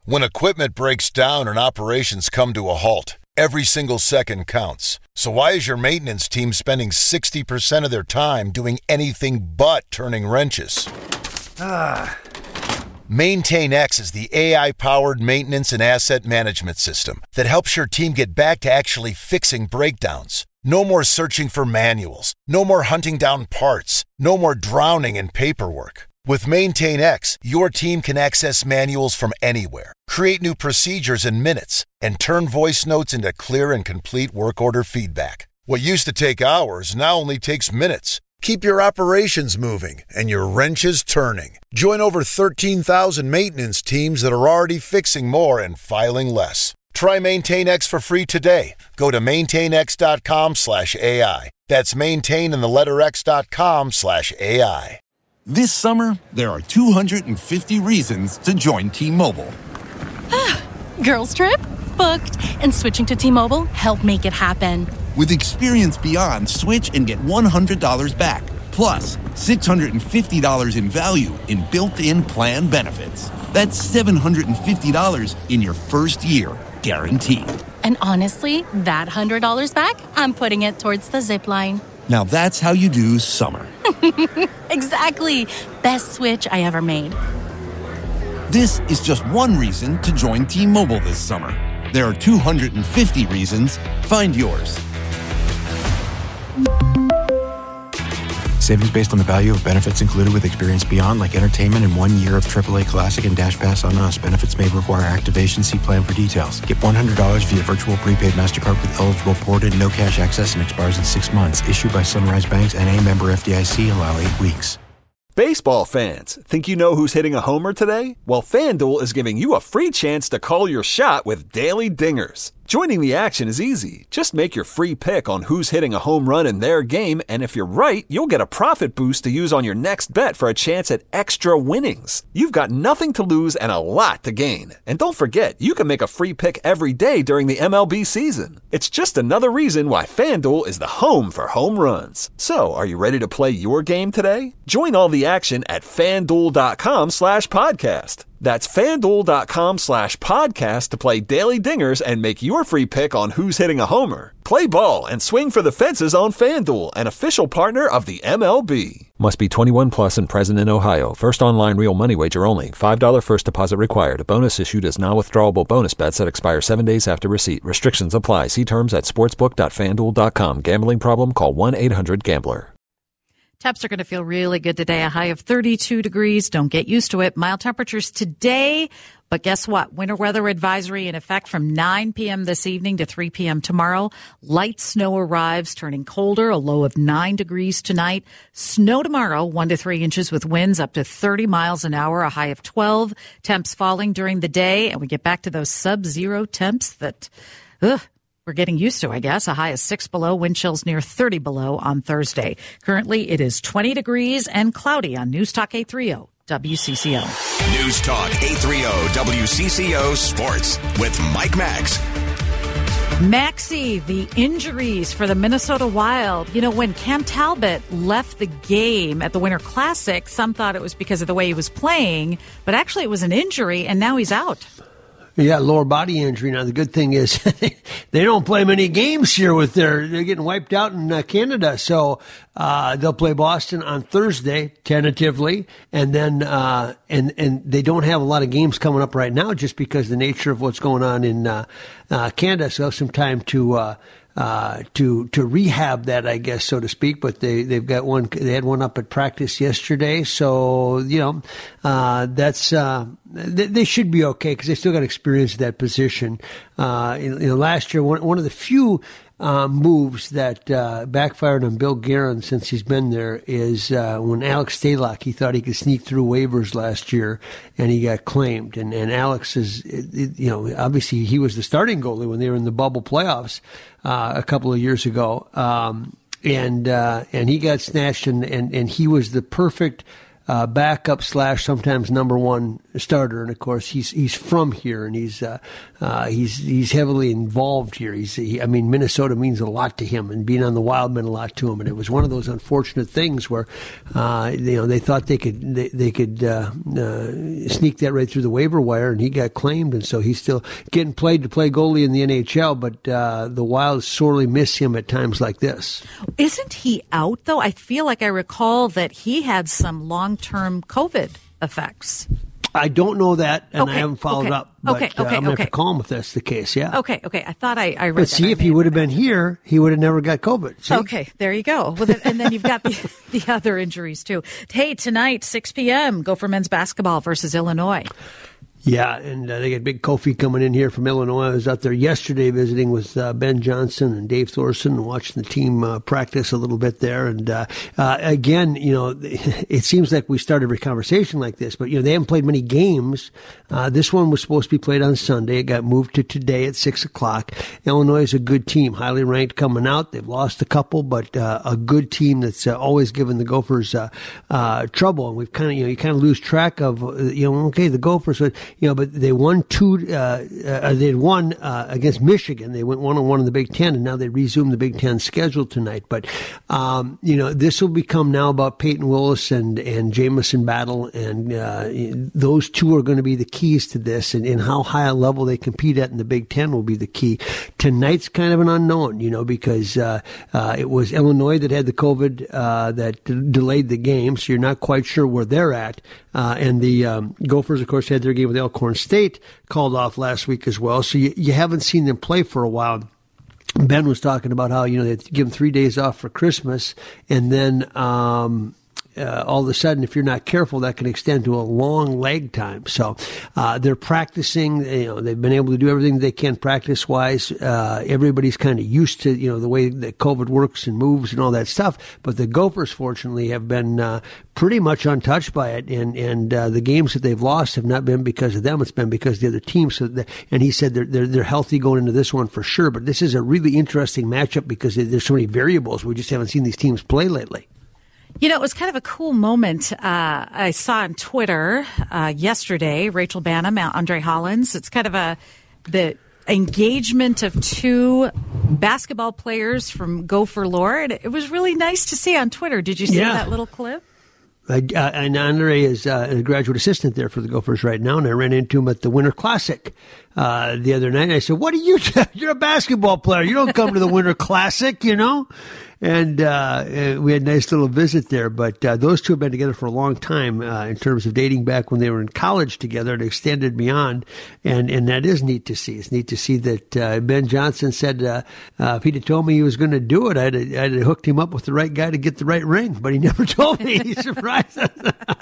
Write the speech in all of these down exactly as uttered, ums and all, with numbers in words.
When equipment breaks down and operations come to a halt, every single second counts. So why is your maintenance team spending sixty percent of their time doing anything but turning wrenches? Ah. MaintainX is the A I-powered maintenance and asset management system that helps your team get back to actually fixing breakdowns. No more searching for manuals. No more hunting down parts. No more drowning in paperwork. With MaintainX, your team can access manuals from anywhere, create new procedures in minutes, and turn voice notes into clear and complete work order feedback. What used to take hours now only takes minutes. Keep your operations moving and your wrenches turning. Join over thirteen thousand maintenance teams that are already fixing more and filing less. Try MaintainX for free today. Go to maintainx.com slash AI. That's maintain in the letter x.com slash AI. This summer, there are two hundred fifty reasons to join T-Mobile. Girls trip? Booked. And switching to T-Mobile helped make it happen. With Experience Beyond, switch and get one hundred dollars back. Plus, six hundred fifty dollars in value in built-in plan benefits. That's seven hundred fifty dollars in your first year, guaranteed. And honestly, that one hundred dollars back, I'm putting it towards the zip line. Now that's how you do summer. Exactly. Best switch I ever made. This is just one reason to join T-Mobile this summer. There are two hundred fifty reasons. Find yours. Savings based on the value of benefits included with Experience Beyond, like entertainment and one year of triple A Classic and Dash Pass on us. Benefits may require activation. See plan for details. Get one hundred dollars via virtual prepaid MasterCard with eligible ported, no cash access, and expires in six months. Issued by Sunrise Banks, N A member F D I C. Allow eight weeks. Baseball fans, think you know who's hitting a homer today? Well, FanDuel is giving you a free chance to call your shot with Daily Dingers. Joining the action is easy. Just make your free pick on who's hitting a home run in their game, and if you're right, you'll get a profit boost to use on your next bet for a chance at extra winnings. You've got nothing to lose and a lot to gain. And don't forget, you can make a free pick every day during the M L B season. It's just another reason why FanDuel is the home for home runs. So, are you ready to play your game today? Join all the action at FanDuel.com slash podcast. That's FanDuel.com slash podcast to play Daily Dingers and make your free pick on who's hitting a homer. Play ball and swing for the fences on FanDuel, an official partner of the M L B. Must be twenty-one plus and present in Ohio. First online real money wager only. five dollars first deposit required. A bonus issued as non-withdrawable bonus bets that expire seven days after receipt. Restrictions apply. See terms at sportsbook dot fan duel dot com. Gambling problem? Call one eight hundred gambler. Temps are going to feel really good today. A high of thirty-two degrees. Don't get used to it. Mild temperatures today. But guess what? Winter weather advisory in effect from nine p.m. this evening to three p.m. tomorrow. Light snow arrives, turning colder. A low of nine degrees tonight. Snow tomorrow, one to three inches with winds up to thirty miles an hour. A high of twelve. Temps falling during the day. And we get back to those sub-zero temps that, ugh. We're getting used to, I guess. A high of six below, wind chills near thirty below on Thursday. Currently, it is twenty degrees and cloudy on News Talk eight thirty W C C O. News Talk eight thirty W C C O Sports with Mike Max. Maxie, the injuries for the Minnesota Wild. You know, when Cam Talbot left the game at the Winter Classic, some thought it was because of the way he was playing, but actually it was an injury, and now he's out. Yeah, lower body injury. Now, the good thing is they don't play many games here with their, they're getting wiped out in uh, Canada. So, uh, they'll play Boston on Thursday, tentatively. And then, uh, and, and they don't have a lot of games coming up right now just because the nature of what's going on in, uh, uh, Canada. So, some time to, uh, Uh, to, to rehab that, I guess, so to speak, but they, they've got one, they had one up at practice yesterday. So, you know, uh, that's, uh, they, they should be okay because they still got experience at that position. Uh, you know, last year, one, one of the few, uh, moves that, uh, backfired on Bill Guerin since he's been there is, uh, when Alex Stalock, he thought he could sneak through waivers last year and he got claimed. And, and Alex is, you know, obviously he was the starting goalie when they were in the bubble playoffs. Uh, a couple of years ago, um, and uh, and he got snatched, and, and, and he was the perfect uh, backup slash sometimes number one starter. And of course, he's he's from here, and he's uh, uh, he's he's heavily involved here. He's he, I mean, Minnesota means a lot to him, and being on the Wild meant a lot to him. And it was one of those unfortunate things where uh, you know they thought they could they, they could uh, uh, sneak that right through the waiver wire, and he got claimed, and so he's still getting played to play goalie in the N H L. But uh, the Wild sorely miss him at times like this. Isn't he out, though? I feel like I recall that he had some long-term COVID effects. I don't know that, and okay, I haven't followed okay, up. But okay, okay, uh, I'm going to okay. have to call him if that's the case, yeah. Okay, okay. I thought I, I read But that. see, I if he would have been that. here, he would have never got COVID. See? Okay, there you go. Well, then, and then you've got the, the other injuries, too. Hey, tonight, six p.m., Gopher men's basketball versus Illinois. Yeah, and uh, they got Big Kofi coming in here from Illinois. I was out there yesterday visiting with uh, Ben Johnson and Dave Thorson and watching the team uh, practice a little bit there. And uh, uh, again, you know, it seems like we start every conversation like this, but, you know, they haven't played many games. Uh, this one was supposed to be played on Sunday. It got moved to today at six o'clock. Illinois is a good team, highly ranked coming out. They've lost a couple, but uh, a good team that's uh, always given the Gophers uh, uh, trouble. And we've kind of, you know, you kind of lose track of, uh, you know, okay, the Gophers, uh, you know, but they won two, uh, uh, they had won uh, against Michigan. They went one on one in the Big Ten, and now they resumed the Big Ten schedule tonight. But, um, you know, this will become now about Peyton Willis and, and Jamison Battle, and uh, those two are going to be the keys to this, and, and how high a level they compete at in the Big Ten will be the key. Tonight's kind of an unknown, you know, because uh, uh, it was Illinois that had the COVID uh, that d- delayed the game, so you're not quite sure where they're at. Uh, and the um, Gophers, of course, had their game with Elkhorn State called off last week as well, so you, you haven't seen them play for a while. Ben was talking about how, you know, they give them three days off for Christmas, and then um, uh, all of a sudden, if you're not careful, that can extend to a long leg time. So uh, they're practicing. You know, they've been able to do everything they can practice-wise. Uh, everybody's kind of used to, you know, the way that COVID works and moves and all that stuff. But the Gophers, fortunately, have been uh, pretty much untouched by it, and and uh, the games that they've lost have not been because of them; it's been because of the other team. So, the, and he said they're, they're they're healthy going into this one for sure. But this is a really interesting matchup because there's so many variables. We just haven't seen these teams play lately. You know, it was kind of a cool moment uh, I saw on Twitter uh, yesterday. Rachel Banham, Andre Hollins. It's kind of a the engagement of two basketball players from Gopher lore. And it was really nice to see on Twitter. Did you see Yeah. that little clip? Uh, and Andre is uh, a graduate assistant there for the Gophers right now, and I ran into him at the Winter Classic uh, the other night. And I said, "What are you? You're a basketball player. You don't come to the Winter Classic, you know." And uh, we had a nice little visit there. But uh, those two have been together for a long time uh, in terms of dating back when they were in college together and extended beyond. And and that is neat to see. It's neat to see that uh, Ben Johnson said uh, uh, if he'd have told me he was going to do it, I'd have, I'd have hooked him up with the right guy to get the right ring. But he never told me. He's surprised us.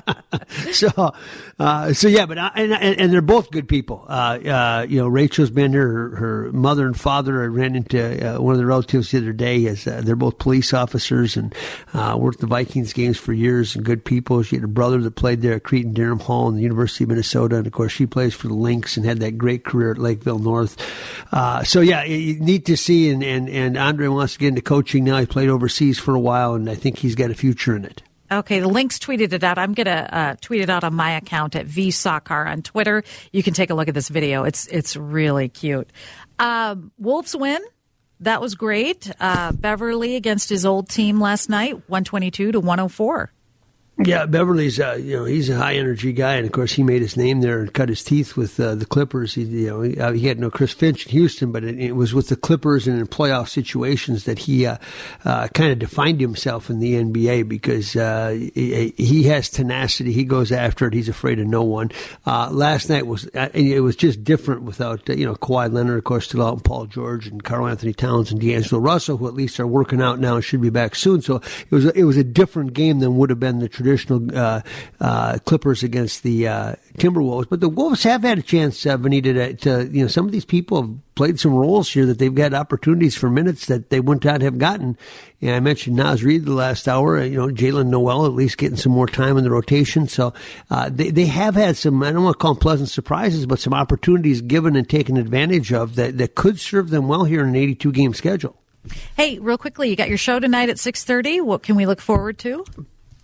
so, uh, so yeah, but I, and, and they're both good people. Uh, uh, you know, Rachel's been here. Her, her mother and father. I ran into uh, one of the relatives the other day. As uh, they're both police officers and uh, worked the Vikings games for years and good people. She had a brother that played there at Cretin Durham Hall and the University of Minnesota, and of course she plays for the Lynx and had that great career at Lakeville North. Uh, so yeah, it, neat to see. And, and and Andre wants to get into coaching now. He played overseas for a while, and I think he's got a future in it. Okay, the Lynx tweeted it out. I'm going to uh, tweet it out on my account at vsoccer on Twitter. You can take a look at this video. It's it's really cute. Um, Wolves win. That was great. Uh, Beverly against his old team last night, one twenty-two to one oh four. Yeah, Beverly's, uh, you know, he's a high energy guy, and of course he made his name there and cut his teeth with uh, the Clippers. He, you know, he, uh, he had no Chris Finch in Houston, but it, it was with the Clippers and in playoff situations that he uh, uh, kind of defined himself in the N B A because uh, he, he has tenacity. He goes after it. He's afraid of no one. Uh, last night was uh, it was just different without uh, you know Kawhi Leonard, of course, still out, and Paul George and Karl Anthony Towns and D'Angelo Russell, who at least are working out now and should be back soon. So it was it was a different game than would have been the traditional. Traditional uh, uh, Clippers against the uh, Timberwolves, but the Wolves have had a chance, uh, Vanita, to, to you know some of these people have played some roles here that they've got opportunities for minutes that they would not have gotten. And I mentioned Naz Reid the last hour. You know, Jalen Noel at least getting some more time in the rotation. So uh, they they have had some, I don't want to call them pleasant surprises, but some opportunities given and taken advantage of that that could serve them well here in an eighty-two game schedule. Hey, real quickly, you got your show tonight at six thirty. What can we look forward to?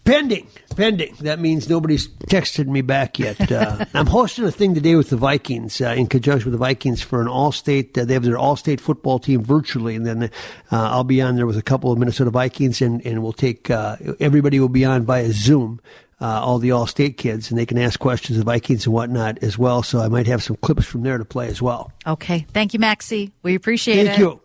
Pending. Pending. That means nobody's texted me back yet. Uh, I'm hosting a thing today with the Vikings, uh, in conjunction with the Vikings for an all-state, uh, they have their all-state football team virtually, and then uh, I'll be on there with a couple of Minnesota Vikings, and, and we'll take, uh, everybody will be on via Zoom, uh, all the all-state kids, and they can ask questions of the Vikings and whatnot as well, so I might have some clips from there to play as well. Okay. Thank you, Maxie. We appreciate Thank it. you.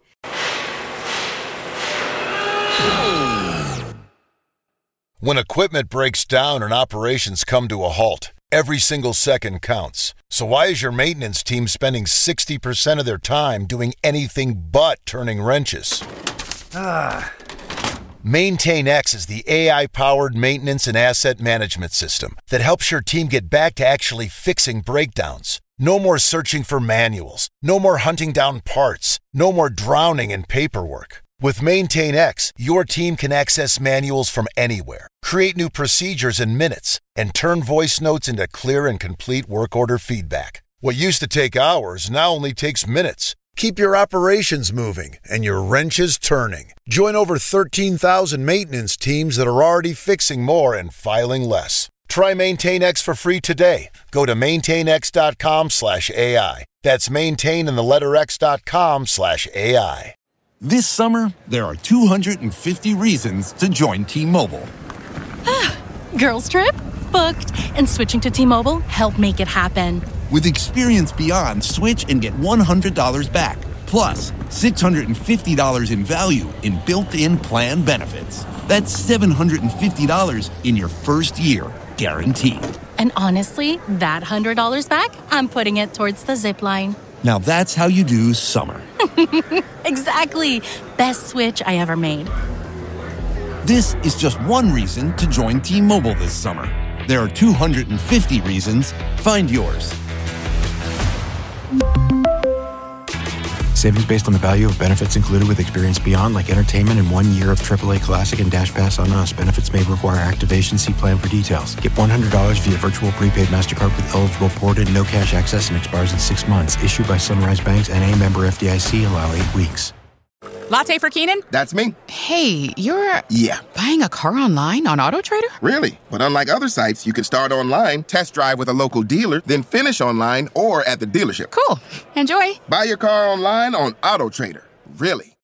When equipment breaks down and operations come to a halt, every single second counts. So why is your maintenance team spending sixty percent of their time doing anything but turning wrenches? Ah. MaintainX is the A I-powered maintenance and asset management system that helps your team get back to actually fixing breakdowns. No more searching for manuals. No more hunting down parts. No more drowning in paperwork. With MaintainX, your team can access manuals from anywhere, create new procedures in minutes, and turn voice notes into clear and complete work order feedback. What used to take hours now only takes minutes. Keep your operations moving and your wrenches turning. Join over thirteen thousand maintenance teams that are already fixing more and filing less. Try MaintainX for free today. Go to maintainx.com slash AI. That's maintain in the letter x.com slash AI. This summer, there are two hundred fifty reasons to join T-Mobile. Girls trip? Booked. And switching to T-Mobile helped make it happen. With Experience Beyond, switch and get one hundred dollars back. Plus, six hundred fifty dollars in value in built-in plan benefits. That's seven hundred fifty dollars in your first year, guaranteed. And honestly, that one hundred dollars back, I'm putting it towards the zip line. Now that's how you do summer. Exactly. Best switch I ever made. This is just one reason to join T-Mobile this summer. There are two hundred fifty reasons. Find yours. Savings based on the value of benefits included with Experience Beyond, like entertainment and one year of triple A Classic and Dash Pass on us. Benefits may require activation. See plan for details. Get one hundred dollars via virtual prepaid MasterCard with eligible ported, no cash access, and expires in six months. Issued by Sunrise Banks, N A member F D I C. Allow eight weeks. Latte for Keenan? That's me. Hey, you're... Yeah. Buying a car online on AutoTrader? Really? But unlike other sites, you can start online, test drive with a local dealer, then finish online or at the dealership. Cool. Enjoy. Buy your car online on AutoTrader. Really.